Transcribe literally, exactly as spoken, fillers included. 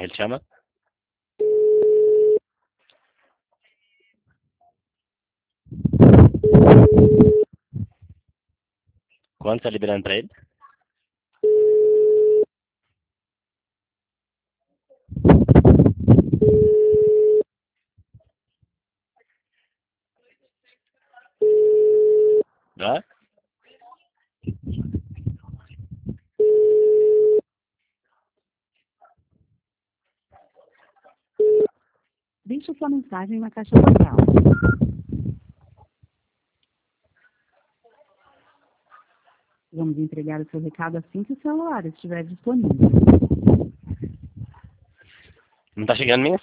é que ele chama? Quanto tá liberando pra ele? Hã? Deixe sua mensagem na caixa postal. Vamos entregar o seu recado assim que o celular estiver disponível. Não tá chegando mensagem?